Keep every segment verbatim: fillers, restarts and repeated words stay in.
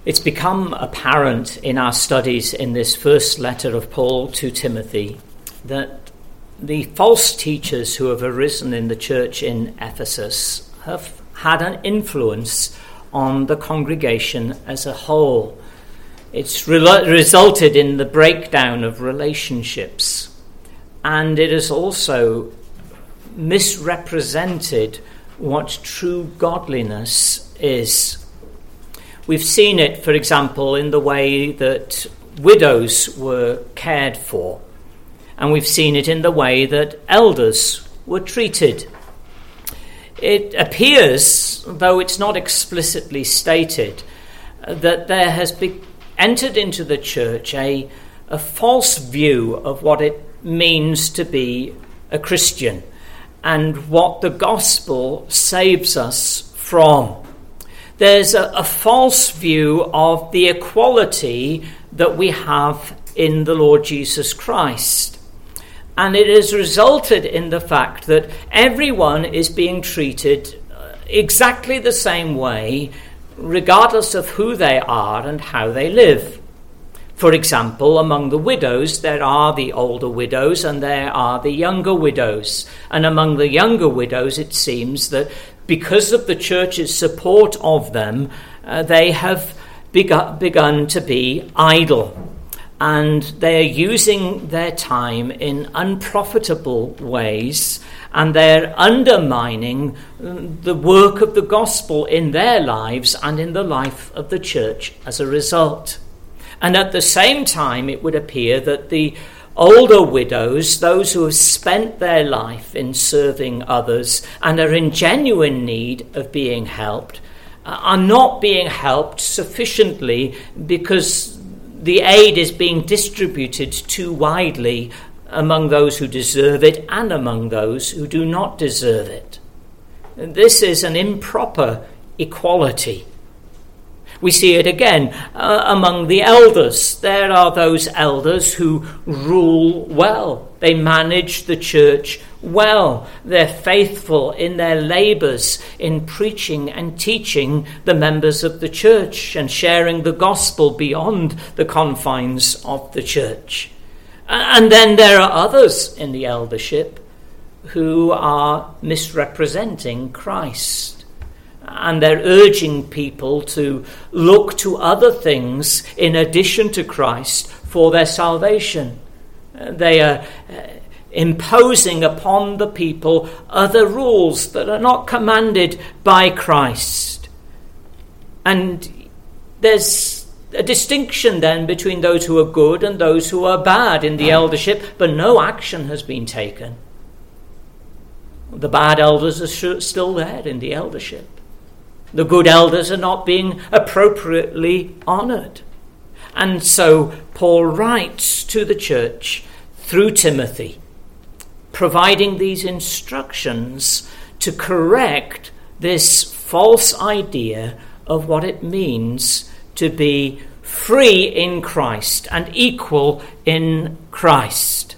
It's become apparent in our studies in this first letter of Paul to Timothy that the false teachers who have arisen in the church in Ephesus have had an influence on the congregation as a whole. It's re- resulted in the breakdown of relationships, and it has also misrepresented what true godliness is. We've seen it, for example, in the way that widows were cared for, and we've seen it in the way that elders were treated. It appears, though it's not explicitly stated, that there has been entered into the church a, a false view of what it means to be a Christian and what the gospel saves us from. There's a, a false view of the equality that we have in the Lord Jesus Christ. And it has resulted in the fact that everyone is being treated exactly the same way, regardless of who they are and how they live. For example, among the widows, there are the older widows and there are the younger widows. And among the younger widows, it seems that because of the church's support of them, uh, they have begun, begun to be idle. And they are using their time in unprofitable ways, and they're undermining the work of the gospel in their lives and in the life of the church as a result. And at the same time, it would appear that the older widows, those who have spent their life in serving others and are in genuine need of being helped, are not being helped sufficiently because the aid is being distributed too widely among those who deserve it and among those who do not deserve it. This is an improper equality. We see it again uh, among the elders. There are those elders who rule well. They manage the church well. They're faithful in their labours in preaching and teaching the members of the church and sharing the gospel beyond the confines of the church. And then there are others in the eldership who are misrepresenting Christ. And they're urging people to look to other things in addition to Christ for their salvation. They are imposing upon the people other rules that are not commanded by Christ. And there's a distinction then between those who are good and those who are bad in the eldership, but no action has been taken. The bad elders are still there in the eldership. The good elders are not being appropriately honoured. And so Paul writes to the church through Timothy, providing these instructions to correct this false idea of what it means to be free in Christ and equal in Christ.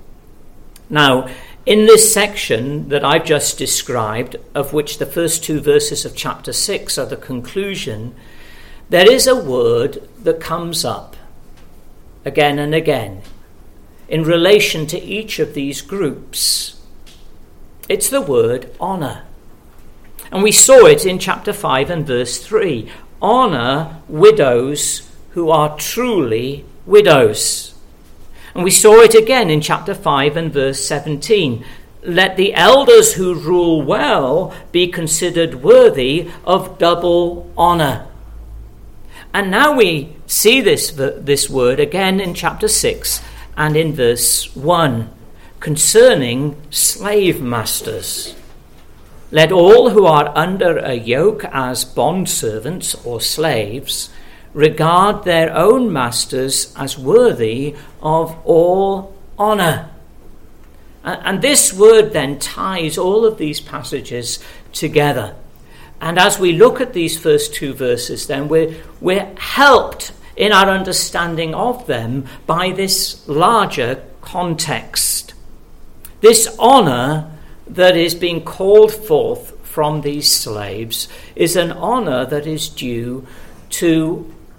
Now, in this section that I've just described, of which the first two verses of chapter six are the conclusion, there is a word that comes up again and again in relation to each of these groups. It's the word honour. And we saw it in chapter five and verse three. Honour widows who are truly widows. And we saw it again in chapter five and verse seventeen. Let the elders who rule well be considered worthy of double honour. And now we see this, this word again in chapter six and in verse one, concerning slave masters. Let all who are under a yoke as bondservants or slaves regard their own masters as worthy of all honour. And this word then ties all of these passages together. And as we look at these first two verses, then we're, we're helped in our understanding of them by this larger context. This honour that is being called forth from these slaves is an honour that is due to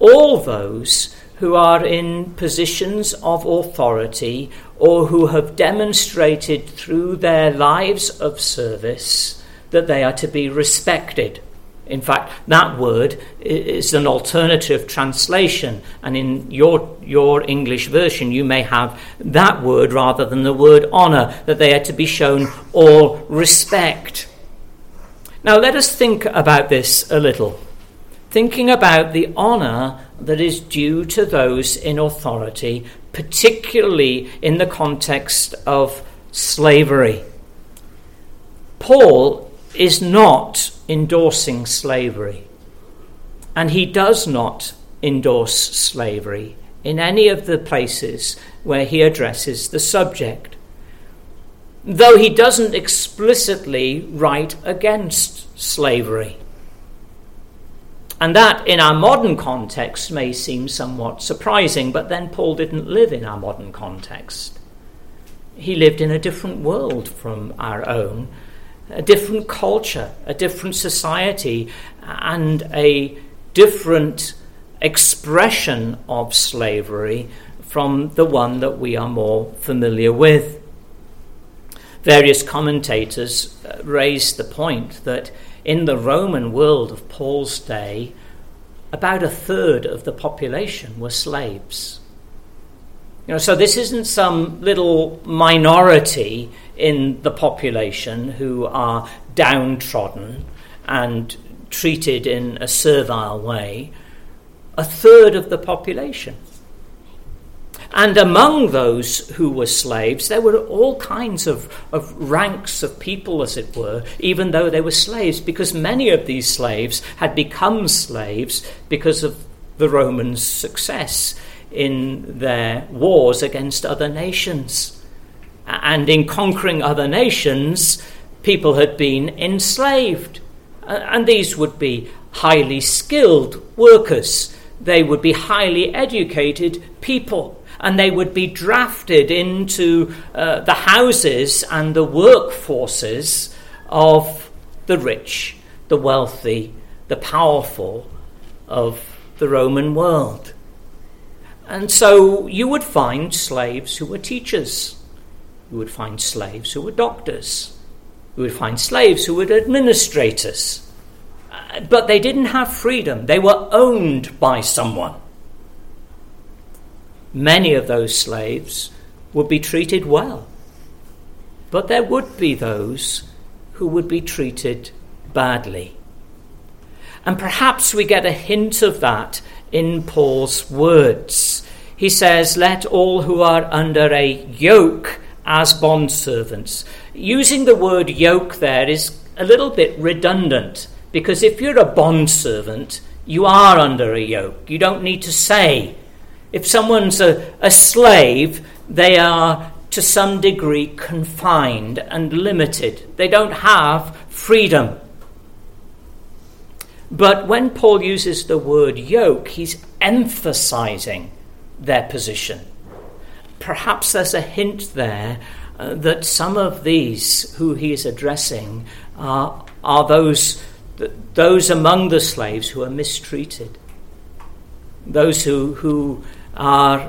all those who are in positions of authority or who have demonstrated through their lives of service that they are to be respected. In fact, that word is an alternative translation, and in your your English version you may have that word rather than the word honour, that they are to be shown all respect. Now let us think about this a little, thinking about the honour that is due to those in authority, particularly in the context of slavery. Paul is not endorsing slavery, and he does not endorse slavery in any of the places where he addresses the subject, though he doesn't explicitly write against slavery. And that in our modern context may seem somewhat surprising, but then Paul didn't live in our modern context. He lived in a different world from our own, a different culture, a different society, and a different expression of slavery from the one that we are more familiar with. Various commentators raise the point that in the Roman world of Paul's day, about a third of the population were slaves. You know, so this isn't some little minority in the population who are downtrodden and treated in a servile way. A third of the population. And among those who were slaves, there were all kinds of, of ranks of people, as it were, even though they were slaves, because many of these slaves had become slaves because of the Romans' success in their wars against other nations. And in conquering other nations, people had been enslaved. And these would be highly skilled workers. They would be highly educated people. And they would be drafted into uh, the houses and the workforces of the rich, the wealthy, the powerful of the Roman world. And so you would find slaves who were teachers. You would find slaves who were doctors. You would find slaves who were administrators. Uh, but they didn't have freedom. They were owned by someone. Many of those slaves would be treated well. But there would be those who would be treated badly. And perhaps we get a hint of that in Paul's words. He says, "Let all who are under a yoke as bondservants." Using the word yoke there is a little bit redundant, because if you're a bondservant, you are under a yoke. You don't need to say. If someone's a, a slave, they are to some degree confined and limited. They don't have freedom. But when Paul uses the word yoke, he's emphasizing their position. Perhaps there's a hint there uh, that some of these who he is addressing are, are those, those among the slaves who are mistreated. Those who, who are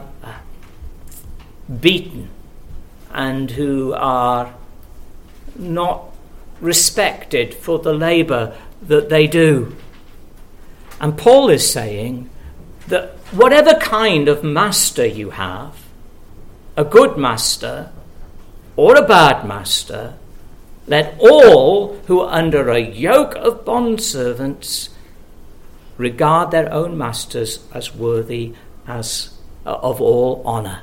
beaten and who are not respected for the labour that they do. And Paul is saying that whatever kind of master you have, a good master or a bad master, let all who are under a yoke of bondservants regard their own masters as worthy as uh, of all honour.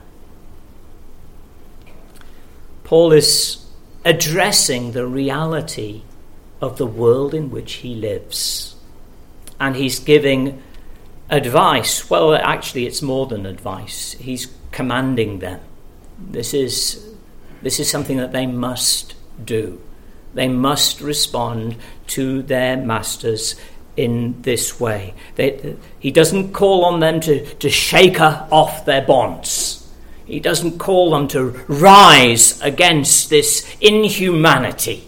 Paul is addressing the reality of the world in which he lives. And he's giving advice. Well, actually, it's more than advice. He's commanding them. This is, this is something that they must do. They must respond to their masters in this way. They, he doesn't call on them to, to shake off their bonds. He doesn't call them to rise against this inhumanity.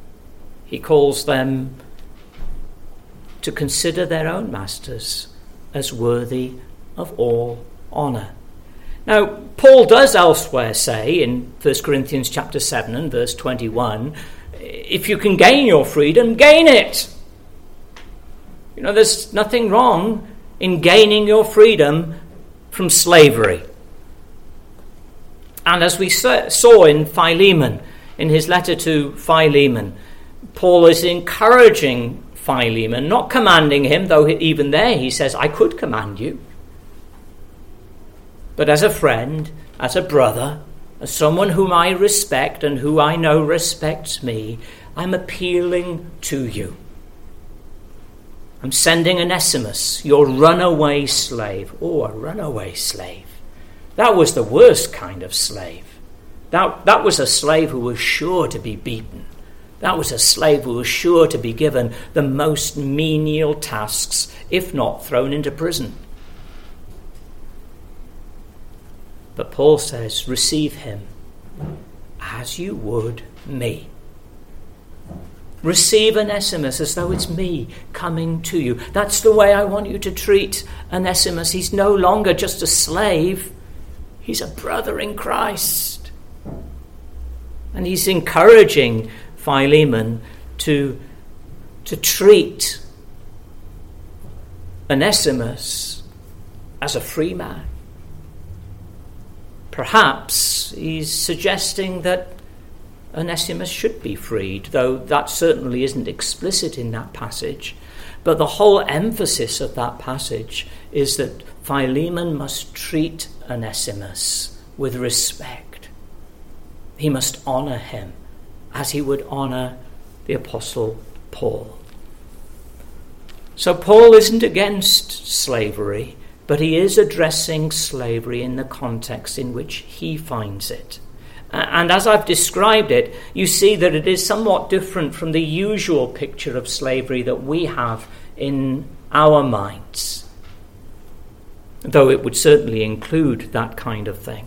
He calls them to consider their own masters as worthy of all honour. Now, Paul does elsewhere say in First Corinthians chapter seven and verse twenty-one, if you can gain your freedom, gain it. You know, there's nothing wrong in gaining your freedom from slavery. And as we saw in Philemon, in his letter to Philemon, Paul is encouraging Philemon, not commanding him, though even there he says, I could command you. But as a friend, as a brother, as someone whom I respect and who I know respects me, I'm appealing to you. I'm sending Onesimus, your runaway slave. Oh, a runaway slave. That was the worst kind of slave. That, that was a slave who was sure to be beaten. That was a slave who was sure to be given the most menial tasks, if not thrown into prison. But Paul says, receive him as you would me. Receive Onesimus as though it's me coming to you. That's the way I want you to treat Onesimus. He's no longer just a slave. He's a brother in Christ. And he's encouraging Philemon to, to treat Onesimus as a free man. Perhaps he's suggesting that Onesimus should be freed, though that certainly isn't explicit in that passage. But the whole emphasis of that passage is that Philemon must treat Onesimus with respect. He must honour him as he would honour the Apostle Paul. So Paul isn't against slavery, but he is addressing slavery in the context in which he finds it. And as I've described it, you see that it is somewhat different from the usual picture of slavery that we have in our minds, though it would certainly include that kind of thing.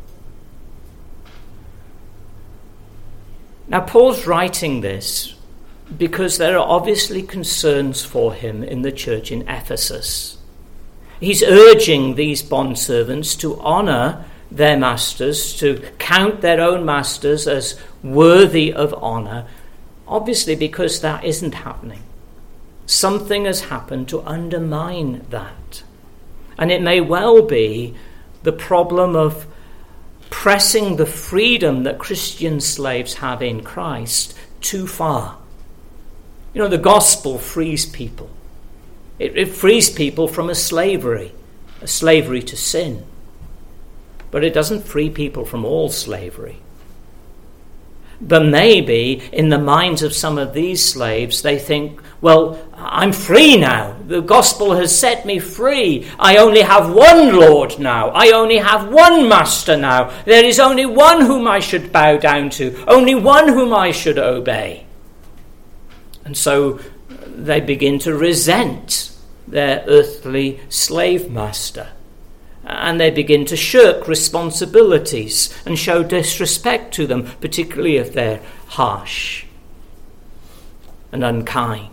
Now, Paul's writing this because there are obviously concerns for him in the church in Ephesus. He's urging these bondservants to honour their masters, to count their own masters as worthy of honour, obviously because that isn't happening. Something has happened to undermine that. And it may well be the problem of pressing the freedom that Christian slaves have in Christ too far. You know, the gospel frees people. It, it frees people from a slavery, a slavery to sin. But it doesn't free people from all slavery. But maybe in the minds of some of these slaves, they think, well, I'm free now. The gospel has set me free. I only have one Lord now. I only have one master now. There is only one whom I should bow down to. Only one whom I should obey. And so they begin to resent their earthly slave master. And they begin to shirk responsibilities and show disrespect to them, particularly if they're harsh and unkind.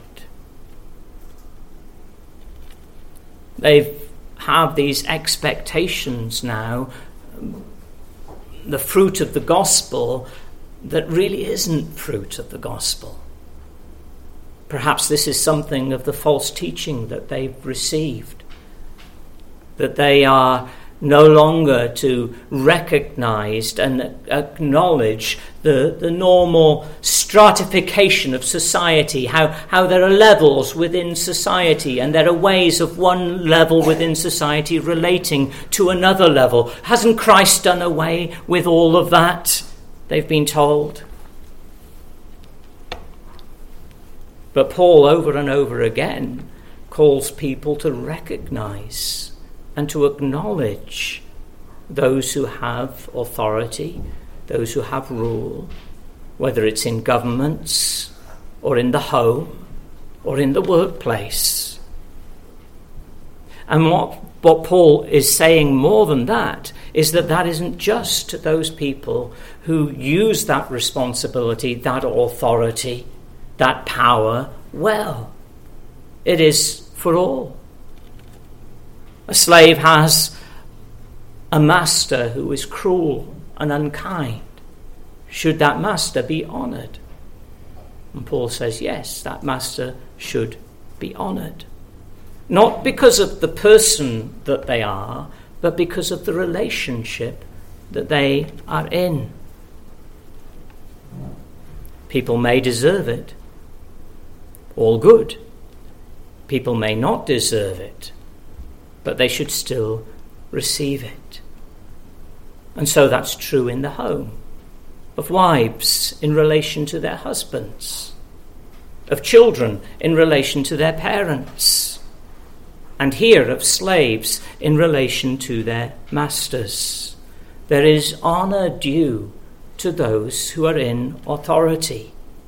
They have these expectations now, the fruit of the gospel, that really isn't fruit of the gospel. Perhaps this is something of the false teaching that they've received, that they are no longer to recognize and acknowledge the, the normal stratification of society, how, how there are levels within society and there are ways of one level within society relating to another level. Hasn't Christ done away with all of that? They've been told. But Paul, over and over again, calls people to recognize and to acknowledge those who have authority, those who have rule, whether it's in governments or in the home or in the workplace. And what, what Paul is saying more than that is that that isn't just to those people who use that responsibility, that authority, that power well. It is for all. A slave has a master who is cruel and unkind. Should that master be honoured? And Paul says, yes, that master should be honoured. Not because of the person that they are, but because of the relationship that they are in. People may deserve it. All good. People may not deserve it, but they should still receive it. And so that's true in the home, of wives in relation to their husbands, of children in relation to their parents, and here of slaves in relation to their masters. There is honour due to those who are in authority.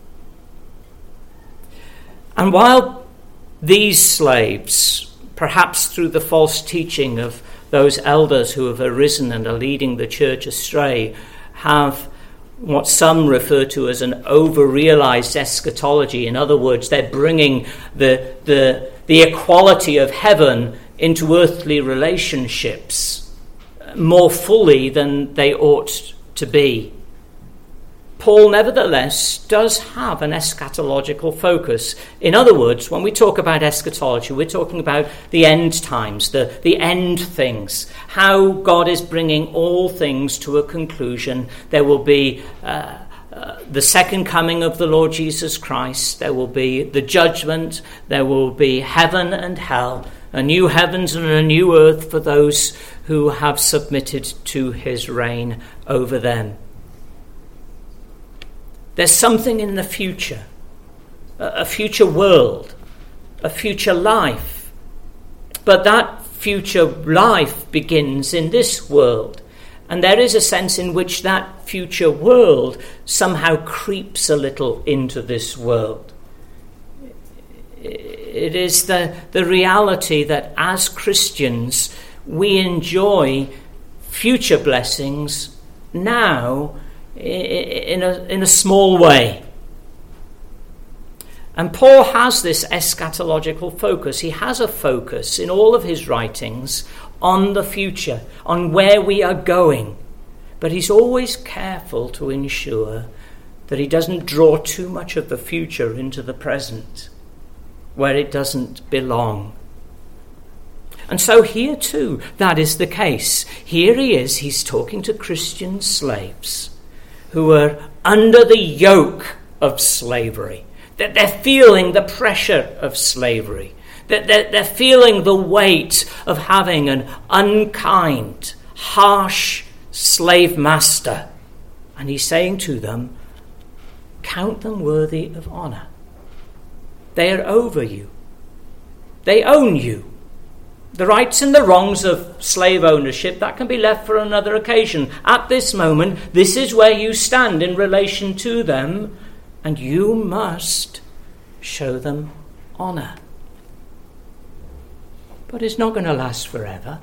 And while these slaves, perhaps through the false teaching of those elders who have arisen and are leading the church astray, have what some refer to as an over-realized eschatology. In other words, they're bringing the, the, the equality of heaven into earthly relationships more fully than they ought to be. Paul, nevertheless, does have an eschatological focus. In other words, when we talk about eschatology, we're talking about the end times, the, the end things, how God is bringing all things to a conclusion. There will be uh, uh, the second coming of the Lord Jesus Christ. There will be the judgment. There will be heaven and hell, a new heavens and a new earth for those who have submitted to his reign over them. There's something in the future, a future world, a future life. But that future life begins in this world. And there is a sense in which that future world somehow creeps a little into this world. It is the, the reality that as Christians, we enjoy future blessings now in a, in a small way. And Paul has this eschatological focus. He has a focus in all of his writings on the future, on where we are going. But he's always careful to ensure that he doesn't draw too much of the future into the present, where it doesn't belong. And so here too, that is the case. Here he is, he's talking to Christian slaves who are under the yoke of slavery, that they're feeling the pressure of slavery, that they're, they're feeling the weight of having an unkind, harsh slave master. And he's saying to them, count them worthy of honour. They are over you. They own you. The rights and the wrongs of slave ownership, that can be left for another occasion. At this moment, this is where you stand in relation to them, and you must show them honour. But it's not going to last forever.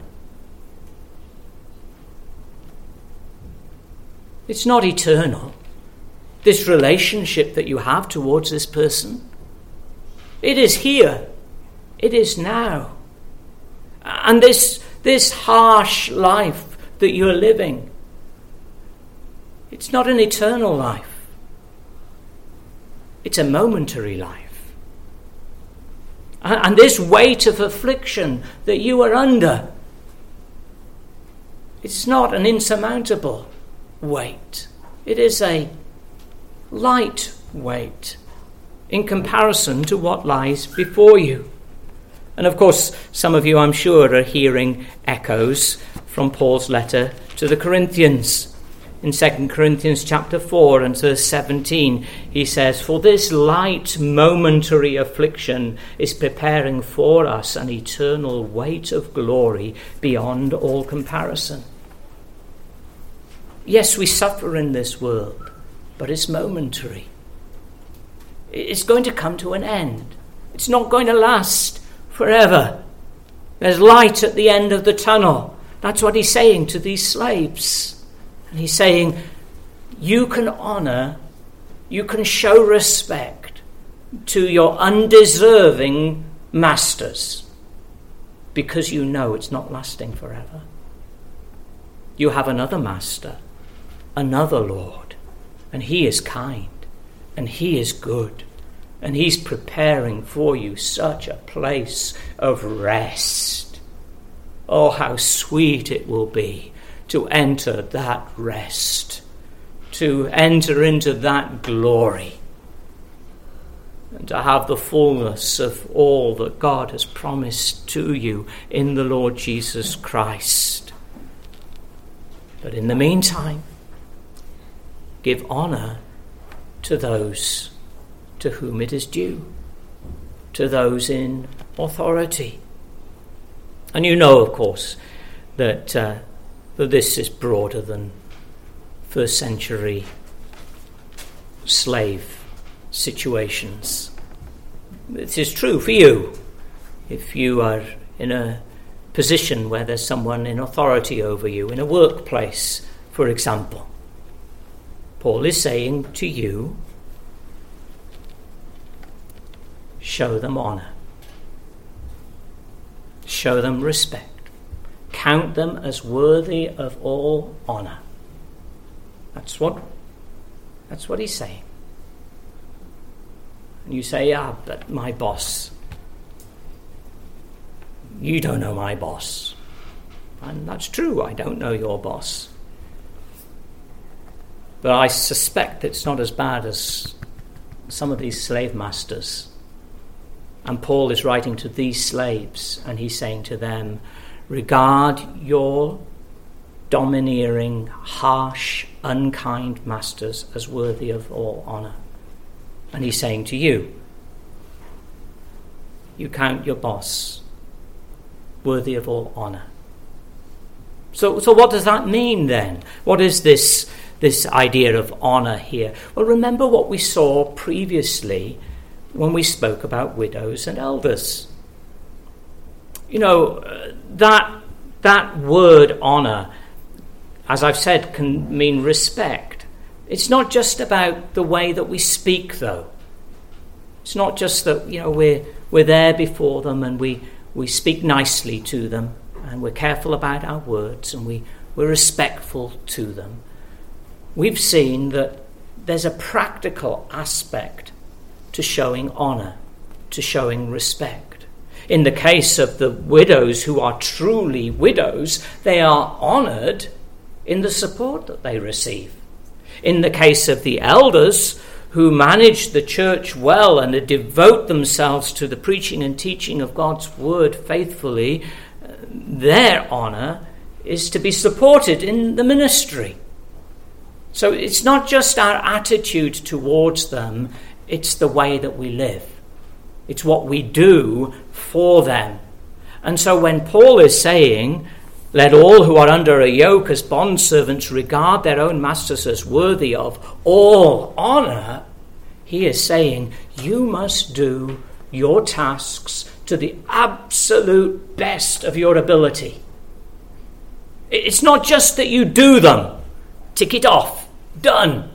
It's not eternal, this relationship that you have towards this person. It is here. It is now. And this, this harsh life that you're living, it's not an eternal life. It's a momentary life. And, and this weight of affliction that you are under, it's not an insurmountable weight. It is a light weight in comparison to what lies before you. And of course, some of you, I'm sure, are hearing echoes from Paul's letter to the Corinthians. In Second Corinthians chapter four and verse seventeen, he says, "For this light momentary affliction is preparing for us an eternal weight of glory beyond all comparison." Yes, we suffer in this world, but it's momentary. It's going to come to an end. It's not going to last forever. There's light at the end of the tunnel. That's what he's saying to these slaves. And he's saying, you can honour, you can show respect to your undeserving masters. because you know it's not lasting forever. You have another master, another Lord, and he is kind, and he is good, and he's preparing for you such a place of rest. Oh, how sweet it will be to enter that rest, to enter into that glory, and to have the fullness of all that God has promised to you in the Lord Jesus Christ. But in the meantime, give honour to those to whom it is due, to those in authority. And you know, of course, that, uh, that this is broader than first century slave situations. It is true for you if you are in a position where there's someone in authority over you, in a workplace, for example. Paul is saying to you, show them honour. Show them respect. Count them as worthy of all honour. That's what, that's what he's saying. And you say, ah, but my boss. You don't know my boss. And that's true, I don't know your boss. But I suspect it's not as bad as some of these slave masters. And Paul is writing to these slaves, and he's saying to them, regard your domineering, harsh, unkind masters as worthy of all honour. And he's saying to you, you count your boss worthy of all honour. So, so what does that mean then? What is this, this idea of honour here? Well, remember what we saw previously when we spoke about widows and elders. You know, uh, that, that word honour, as I've said, can mean respect. It's not just about the way that we speak, though. It's not just that, you know, we're, we're there before them and we, we speak nicely to them and we're careful about our words and we, we're respectful to them. We've seen that there's a practical aspect to showing honour, to showing respect. In the case of the widows who are truly widows, they are honoured in the support that they receive. In the case of the elders who manage the church well and devote themselves to the preaching and teaching of God's word faithfully, their honour is to be supported in the ministry. So it's not just our attitude towards them, it's the way that we live. It's what we do for them. And so when Paul is saying, let all who are under a yoke as bondservants regard their own masters as worthy of all honour, he is saying you must do your tasks to the absolute best of your ability. It's not just that you do them, tick it off, done.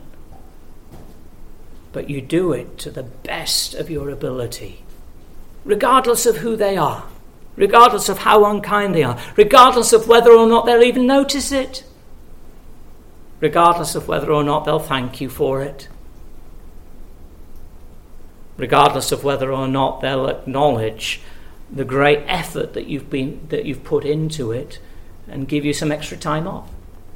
But you do it to the best of your ability, regardless of who they are. Regardless of how unkind they are, regardless of whether or not they'll even notice it, regardless of whether or not they'll thank you for it, regardless of whether or not they'll acknowledge the great effort that you've been that you've put into it and give you some extra time off,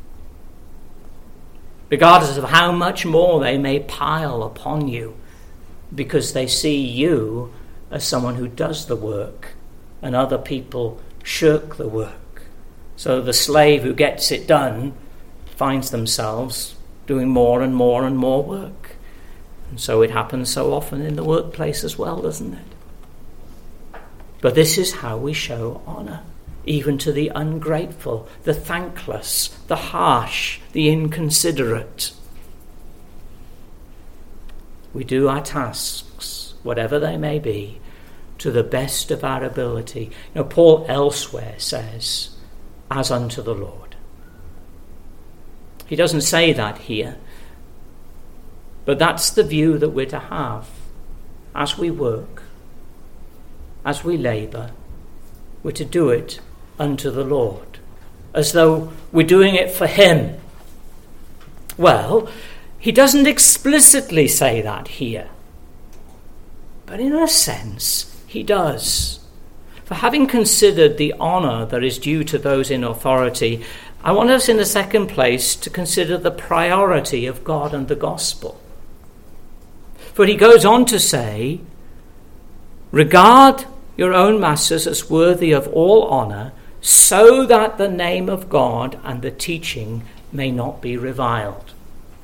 regardless of how much more they may pile upon you because they see you as someone who does the work and other people shirk the work. So the slave who gets it done finds themselves doing more and more and more work. And so it happens so often in the workplace as well, doesn't it? But this is how we show honour, even to the ungrateful, the thankless, the harsh, the inconsiderate. We do our tasks, whatever they may be, to the best of our ability. You know, Paul elsewhere says, as unto the Lord. He doesn't say that here, but that's the view that we're to have as we work, as we labour, we're to do it unto the Lord, as though we're doing it for him. Well, he doesn't explicitly say that here, but in a sense he does. For having considered the honour that is due to those in authority, I want us in the second place to consider the priority of God and the gospel. For he goes on to say, regard your own masters as worthy of all honour, so that the name of God and the teaching may not be reviled.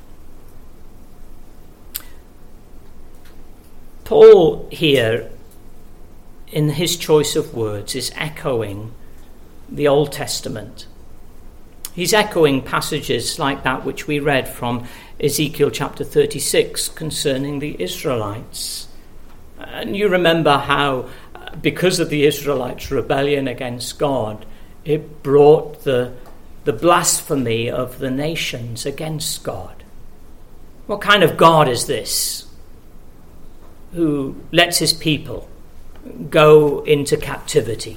Paul here, in his choice of words, is echoing the Old Testament. He's echoing passages like that which we read from Ezekiel chapter thirty-six concerning the Israelites. And you remember how, because of the Israelites' rebellion against God, it brought the, the blasphemy of the nations against God. What kind of God is this, who lets his people go into captivity?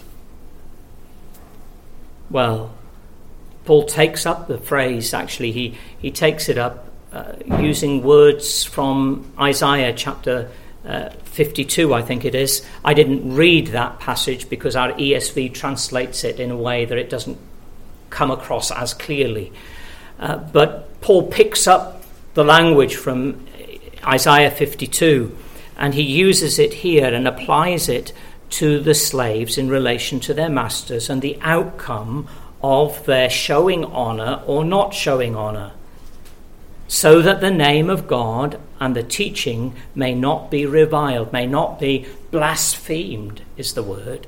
Well, Paul takes up the phrase, actually he, he takes it up uh, using words from Isaiah chapter uh, fifty-two, I think it is. I didn't read that passage because our E S V translates it in a way that it doesn't come across as clearly. Uh, but Paul picks up the language from Isaiah fifty-two and he uses it here and applies it to the slaves in relation to their masters and the outcome of their showing honour or not showing honour, so that the name of God and the teaching may not be reviled, may not be blasphemed, is the word.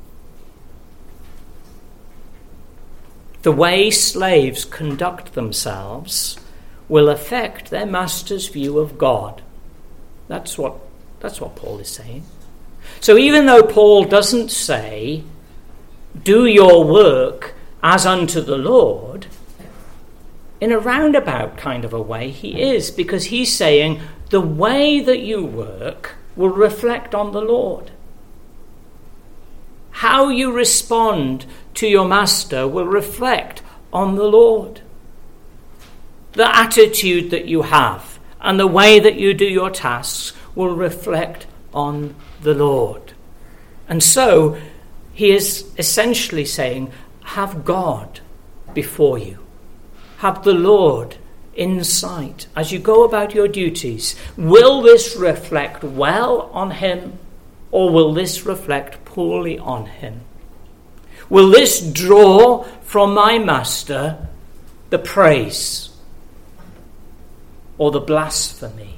The way slaves conduct themselves will affect their master's view of God. That's what, that's what Paul is saying. So even though Paul doesn't say, do your work as unto the Lord, in a roundabout kind of a way he is, because he's saying the way that you work will reflect on the Lord. How you respond to your master will reflect on the Lord. The attitude that you have and the way that you do your tasks will reflect on the Lord. And so he is essentially saying, have God before you. Have the Lord in sight as you go about your duties. Will this reflect well on him, or will this reflect poorly on him? Will this draw from my master the praise or the blasphemy?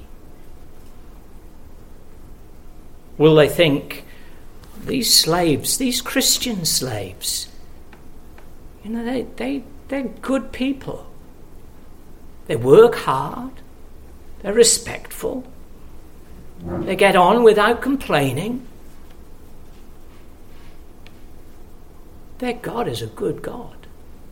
Will they think, these slaves, these Christian slaves, you know, they, they, they're good people. They work hard. They're respectful. They get on without complaining. Their God is a good God.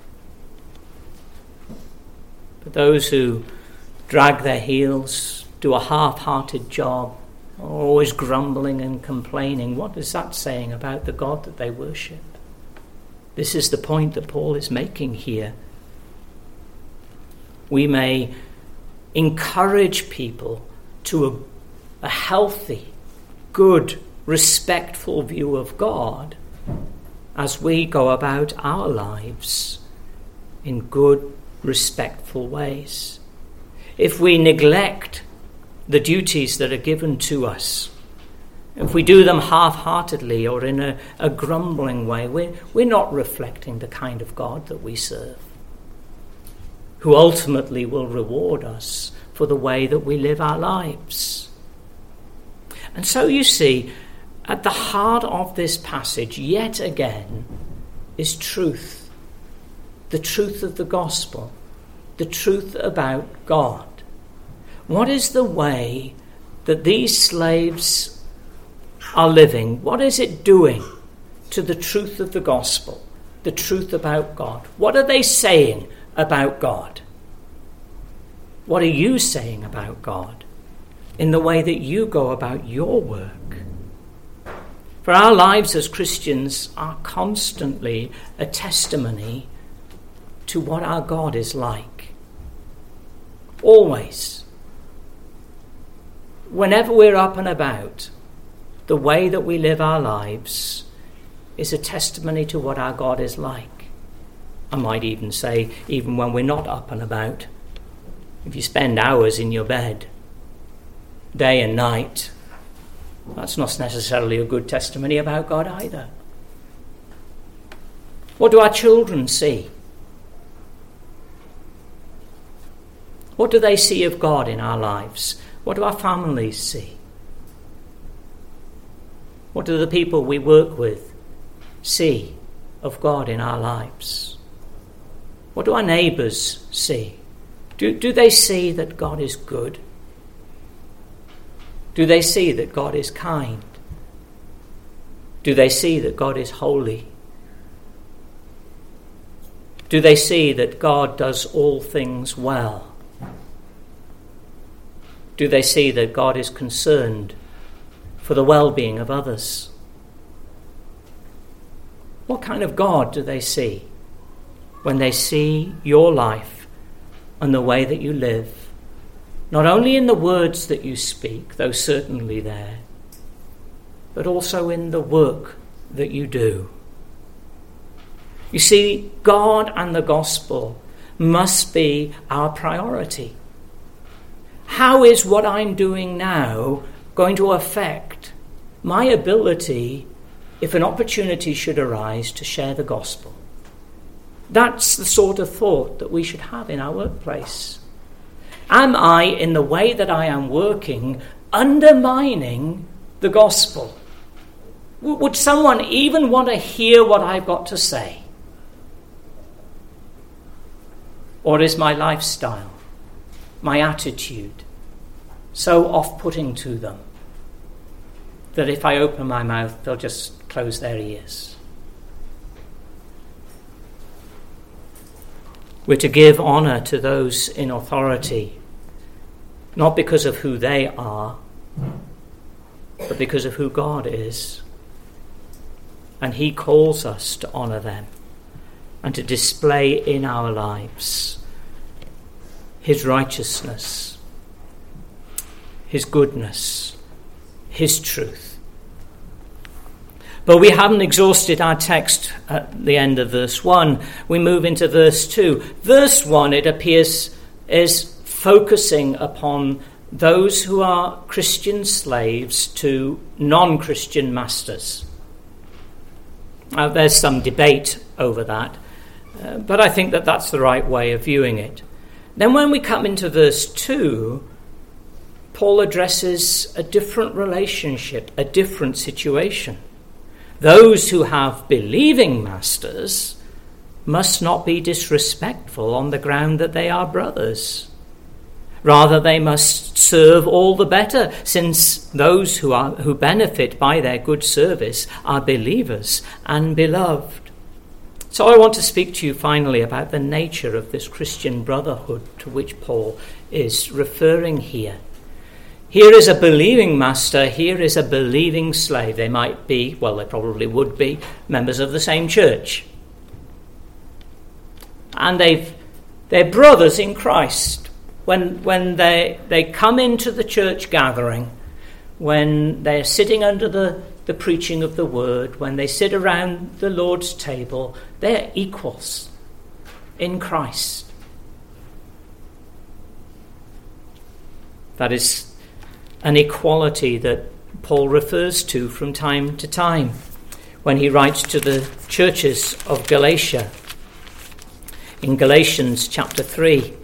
But those who drag their heels, do a half-hearted job, are always grumbling and complaining, what is that saying about the God that they worship? This is the point that Paul is making here. We may encourage people to a, a healthy, good, respectful view of God as we go about our lives in good, respectful ways. If we neglect the duties that are given to us, if we do them half-heartedly or in a, a grumbling way, we're, we're not reflecting the kind of God that we serve, who ultimately will reward us for the way that we live our lives. And so you see, at the heart of this passage, yet again, is truth. The truth of the gospel. The truth about God. What is the way that these slaves are living? What is it doing to the truth of the gospel, the truth about God? What are they saying about God? What are you saying about God in the way that you go about your work? For our lives as Christians are constantly a testimony to what our God is like. Always. Whenever we're up and about, the way that we live our lives is a testimony to what our God is like. I might even say, even when we're not up and about, if you spend hours in your bed, day and night, that's not necessarily a good testimony about God either. What do our children see? What do they see of God in our lives? What do our families see? What do the people we work with see of God in our lives? What do our neighbours see? Do, do they see that God is good? Do they see that God is kind? Do they see that God is holy? Do they see that God does all things well? Do they see that God is concerned for the well-being of others? What kind of God do they see when they see your life and the way that you live? Not only in the words that you speak, though certainly there, but also in the work that you do. You see, God and the gospel must be our priority. How is what I'm doing now going to affect my ability, if an opportunity should arise, to share the gospel? That's the sort of thought that we should have in our workplace. Am I, in the way that I am working, undermining the gospel? W- would someone even want to hear what I've got to say? Or is my lifestyle, my attitude, so off-putting to them that if I open my mouth, they'll just close their ears? We're to give honour to those in authority, not because of who they are, but because of who God is. And he calls us to honour them and to display in our lives his righteousness, his goodness, his truth. But we haven't exhausted our text at the end of verse one. We move into verse two. Verse one, it appears, is focusing upon those who are Christian slaves to non-Christian masters. Now, there's some debate over that, uh, but I think that that's the right way of viewing it. Then when we come into verse two, Paul addresses a different relationship, a different situation. Those who have believing masters must not be disrespectful on the ground that they are brothers. Rather, they must serve all the better, since those who are who benefit by their good service are believers and beloved. So I want to speak to you finally about the nature of this Christian brotherhood to which Paul is referring here. Here is a believing master, here is a believing slave. They might be, well, they probably would be, members of the same church. And they've, they're brothers in Christ. When, when they, they come into the church gathering, when they're sitting under the, the preaching of the word, when they sit around the Lord's table, they're equals in Christ. That is an equality that Paul refers to from time to time when he writes to the churches of Galatia. In Galatians chapter three,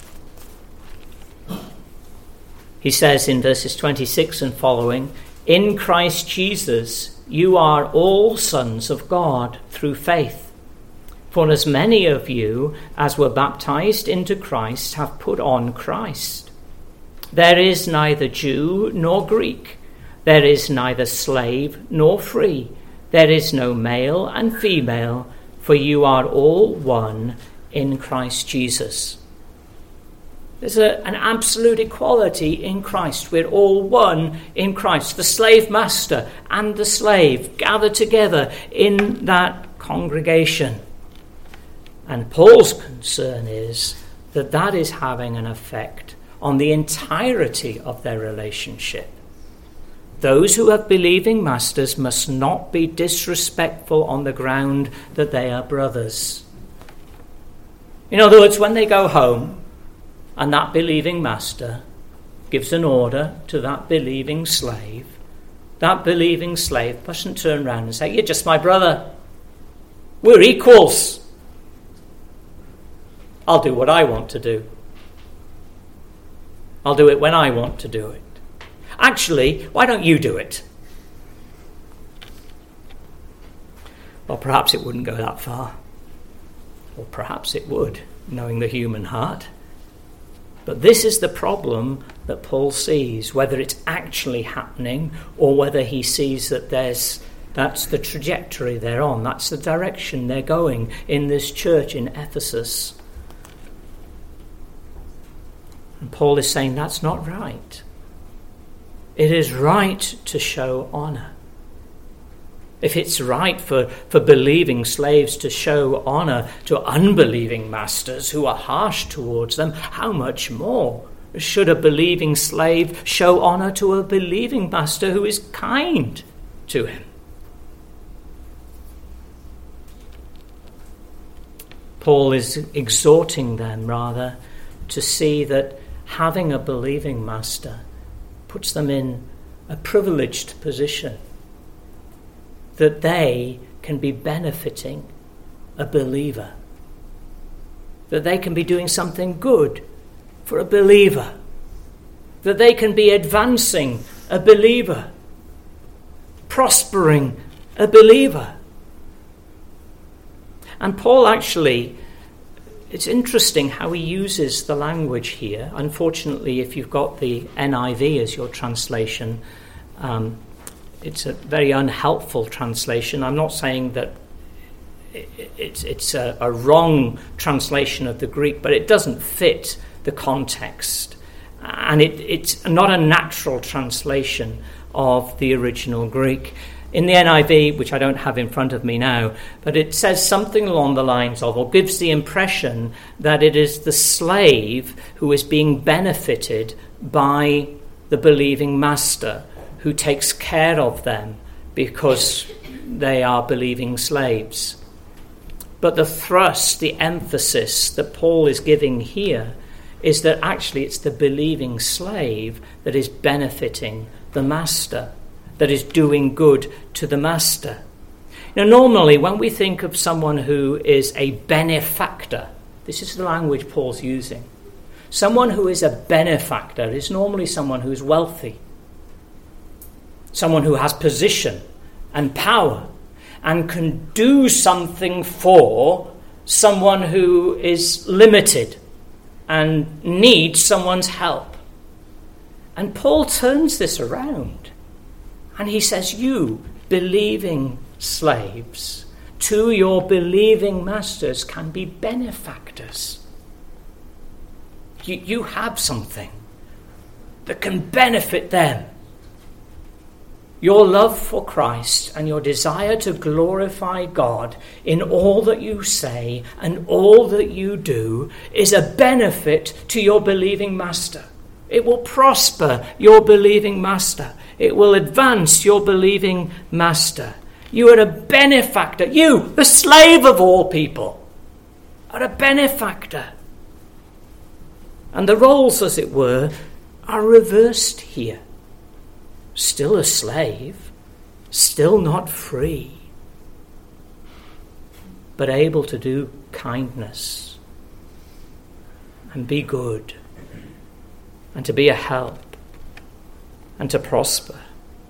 he says in verses twenty-six and following, "In Christ Jesus you are all sons of God through faith. For as many of you as were baptized into Christ have put on Christ. There is neither Jew nor Greek. There is neither slave nor free. There is no male and female, for you are all one in Christ Jesus." There's a, an absolute equality in Christ. We're all one in Christ. The slave master and the slave gather together in that congregation. And Paul's concern is that that is having an effect on the entirety of their relationship. Those who have believing masters must not be disrespectful on the ground that they are brothers. In other words, when they go home, and that believing master gives an order to that believing slave, that believing slave mustn't turn around and say, "You're just my brother. We're equals. I'll do what I want to do. I'll do it when I want to do it. Actually, why don't you do it?" Well, perhaps it wouldn't go that far. Or perhaps it would, knowing the human heart. But this is the problem that Paul sees, whether it's actually happening or whether he sees that there's that's the trajectory they're on, that's the direction they're going in this church in Ephesus. And Paul is saying that's not right. It is right to show honour. If it's right for, for believing slaves to show honour to unbelieving masters who are harsh towards them, how much more should a believing slave show honour to a believing master who is kind to him? Paul is exhorting them, rather, to see that having a believing master puts them in a privileged position, that they can be benefiting a believer, that they can be doing something good for a believer, that they can be advancing a believer, prospering a believer. And Paul actually, it's interesting how he uses the language here. Unfortunately, if you've got the N I V as your translation, um, it's a very unhelpful translation. I'm not saying that it's it's a, a wrong translation of the Greek, but it doesn't fit the context. And it, it's not a natural translation of the original Greek. In the N I V, which I don't have in front of me now, but it says something along the lines of, or gives the impression that it is the slave who is being benefited by the believing master, who takes care of them because they are believing slaves. But the thrust, the emphasis that Paul is giving here is that actually it's the believing slave that is benefiting the master, that is doing good to the master. Now, normally when we think of someone who is a benefactor, this is the language Paul's using. Someone who is a benefactor is normally someone who is wealthy, someone who has position and power and can do something for someone who is limited and needs someone's help. And Paul turns this around and he says, you believing slaves to your believing masters can be benefactors. You, you have something that can benefit them. Your love for Christ and your desire to glorify God in all that you say and all that you do is a benefit to your believing master. It will prosper your believing master. It will advance your believing master. You are a benefactor. You, the slave of all people, are a benefactor. And the roles, as it were, are reversed here. Still a slave, still not free, but able to do kindness and be good and to be a help and to prosper.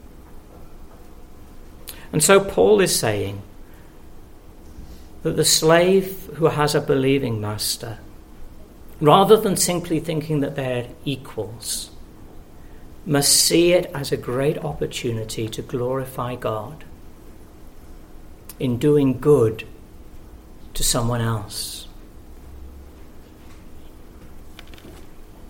And so Paul is saying that the slave who has a believing master, rather than simply thinking that they're equals, must see it as a great opportunity to glorify God in doing good to someone else.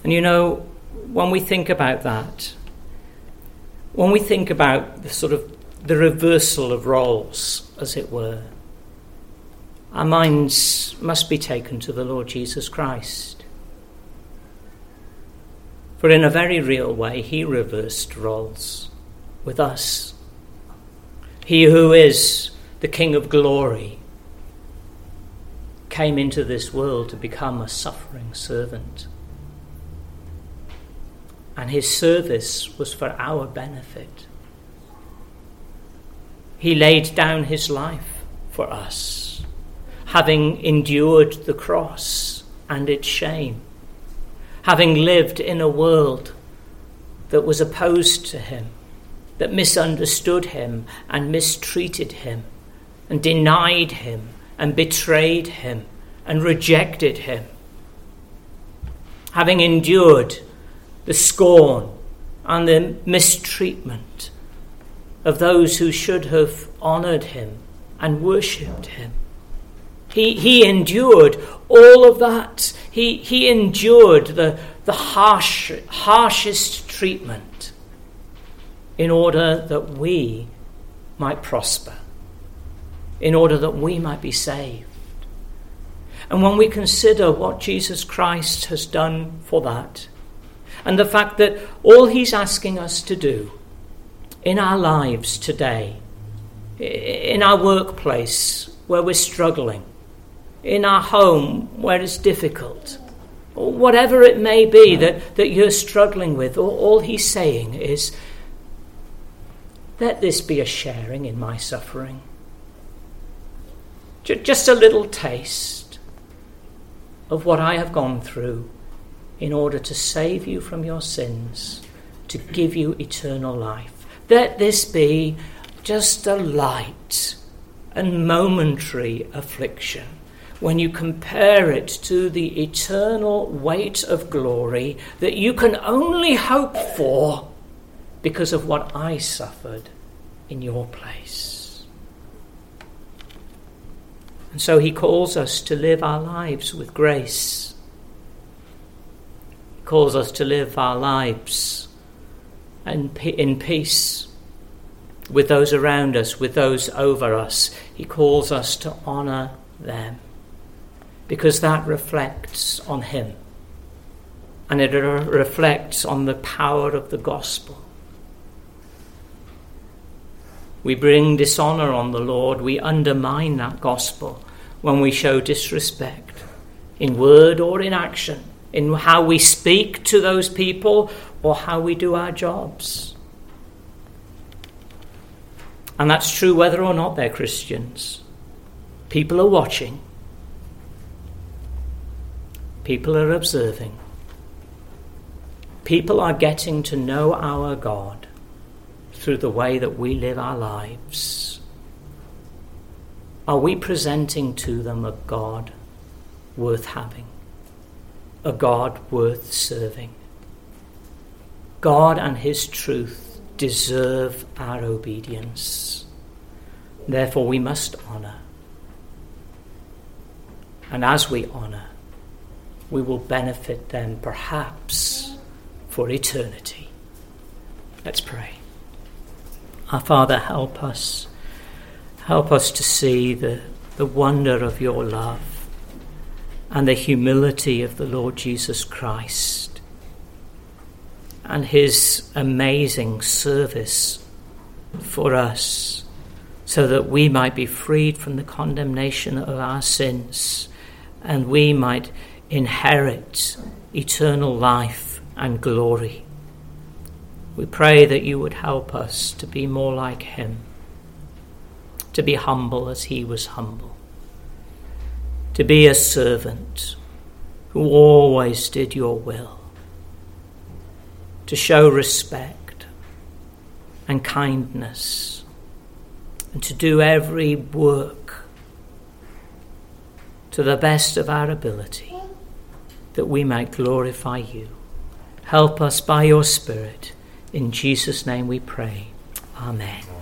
And you know, when we think about that, when we think about the sort of the reversal of roles, as it were, our minds must be taken to the Lord Jesus Christ. For in a very real way, he reversed roles with us. He who is the King of glory came into this world to become a suffering servant. And his service was for our benefit. He laid down his life for us, having endured the cross and its shame, having lived in a world that was opposed to him, that misunderstood him and mistreated him and denied him and betrayed him and rejected him, having endured the scorn and the mistreatment of those who should have honoured him and worshipped him. He, he endured all of that. He, he endured the, the harsh, harshest treatment in order that we might prosper, in order that we might be saved. And when we consider what Jesus Christ has done for that, and the fact that all he's asking us to do in our lives today, in our workplace where we're struggling, in our home where it's difficult, or whatever it may be that, that you're struggling with, all, all he's saying is, let this be a sharing in my suffering. Just a little taste of what I have gone through in order to save you from your sins, to give you eternal life. Let this be just a light and momentary affliction when you compare it to the eternal weight of glory that you can only hope for because of what I suffered in your place. And so he calls us to live our lives with grace. He calls us to live our lives and in peace with those around us, with those over us. He calls us to honour them because that reflects on him, and it reflects on the power of the gospel. We bring dishonour on the Lord, we undermine that gospel when we show disrespect in word or in action, in how we speak to those people or how we do our jobs. And that's true whether or not they're Christians. People are watching. People are observing. People are getting to know our God through the way that we live our lives. Are we presenting to them a God worth having? A God worth serving? God and his truth deserve our obedience. Therefore we must honour. And as we honour, we will benefit them perhaps for eternity. Let's pray. Our Father, help us. Help us to see the, the wonder of your love and the humility of the Lord Jesus Christ and his amazing service for us so that we might be freed from the condemnation of our sins and we might inherit eternal life and glory. We pray that you would help us to be more like him, to be humble as he was humble, to be a servant who always did your will, to show respect and kindness, and to do every work to the best of our ability, that we might glorify you. Help us by your Spirit. In Jesus' name we pray. Amen.